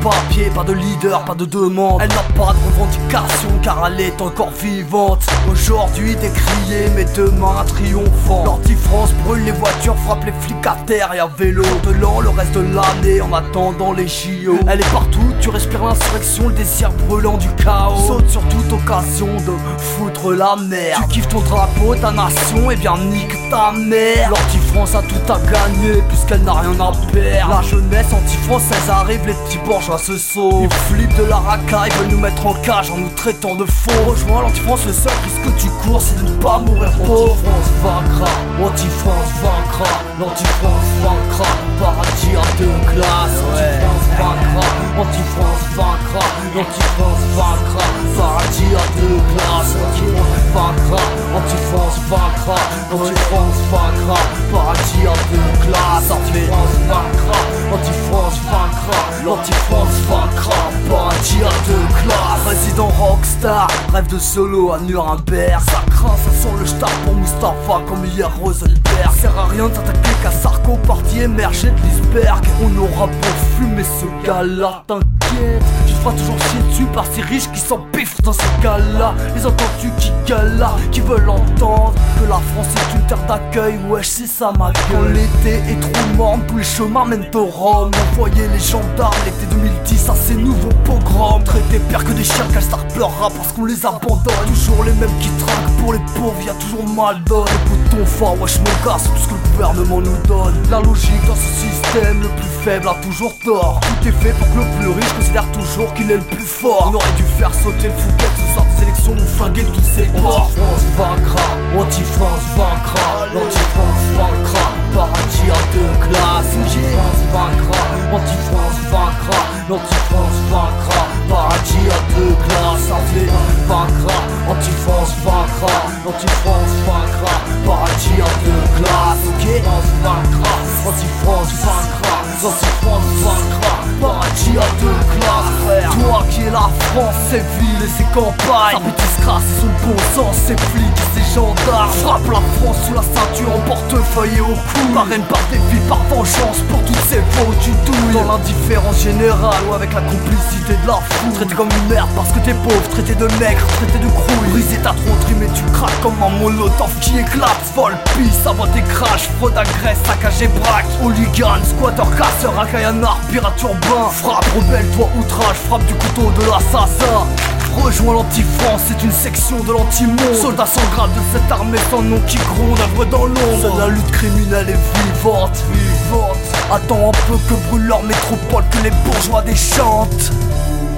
papier, pas de leader, pas de demande. Elle n'a pas de revendication car elle est encore vivante. Aujourd'hui décriée mais demain triomphant. L'anti-France brûle les voitures, frappe les flics à terre et à vélo. De l'an, le reste de l'année en attendant les JO. Elle est partout, tu respires l'insurrection, le désir brûlant du chaos. Saute sur toute occasion de foutre la merde. Tu kiffes ton drapeau, ta nation, et bien nique ta mère. L'anti-France a tout à gagner puisqu'elle n'a rien à perdre. La jeunesse anti-française arrive, les petits bourgeois se sauvent. Ils flippent de la racaille, veulent nous mettre en cage en nous traitant de faux. Rejoins l'anti-France, le seul risque que tu cours c'est de ne pas mourir pauvre. L'anti-France vaincra, l'anti-France vaincra, l'anti-France vaincra. Paradis à deux classes, l'anti-France vaincra, l'anti-France vaincra, l'anti-France vaincra. Paradis à deux classes, l'anti-France vaincra, l'anti-France vaincra, l'anti-France vaincra. Paradis à deux classes, l'anti-France vaincra, l'anti-France vaincra, l'anti-France vaincra. Paradis à deux classes. Président rockstar, rêve de solo à Nuremberg. Ça craint, ça sent le star pour Mustapha comme hier Rosenberg. Sert à rien de s'attaquer qu'à Sarko, parti émergé de l'iceberg. On aura beau fumer ce gars-là, t'inquiète, tu te feras toujours chier dessus par ces riches qui s'empiffrent dans ce cas-là. Les entends-tu qui gueulent là, qui veulent entendre que la France est une terre d'accueil. Wesh c'est ça ma gueule. Quand l'été est trop morne, tous les chemins mènent au Rhum. Envoyer les gendarmes l'été 2010 à ces nouveaux pogroms. Traiter pire que des chiens, Calstar pleurera parce qu'on les abandonne. Toujours les mêmes qui traquent pour les pauvres, y'a toujours mal donne. Écoute ton fort, wesh mon gars, c'est tout ce que le gouvernement nous donne. La logique dans ce système, le plus faible a toujours tort. Tout est fait pour que le plus riche considère toujours qu'il est le plus fort. On aurait dû faire sauter le Fouquet ce soir des élections, nous flinguer tous ces ports. L'anti-France vaincra, l'anti-France vaincra, l'anti-France vaincra. Paradis à deux classes, l'anti-France vaincra, l'anti-France vaincra, l'anti-France vaincra. Paradis à deux classes, l'anti-France vaincra, l'anti-France vaincra, l'anti-France vaincra. Paradis à deux classes, l'anti-France vaincra, l'anti-France vaincra, l'anti-France vaincra. Paradis à deux classes, frère. Toi qui es la France, ses villes et ses campagnes, sa petite crasse et son bon sens, ses flics et ses gendarmes. Frappe la France sous la ceinture, en portefeuille et au cou. Parraine par défi, par vengeance pour toutes ces fautes du douille. Dans l'indifférence générale ou avec la complicité de la foule. Traité comme une merde parce que t'es pauvre, traité de nègre, traité de crouille. Brisé ta trotterie mais tu craques comme un molotov qui éclate. Vol, pisse, sabote et crash, fraude, agresse, saccage et braque. Hooligan, squatter, casseur, racaillanard, pirate urbain. Frappe, rebelle, toi outrage, frappe du couteau de l'assassin. Rejoins l'anti-France, c'est une section de l'anti-monde. Soldats sans grade de cette armée sans nom qui gronde, œuvre dans l'ombre. Seule la lutte criminelle est vivante, vivante. Attends un peu que brûle leur métropole, que les bourgeois déchantent.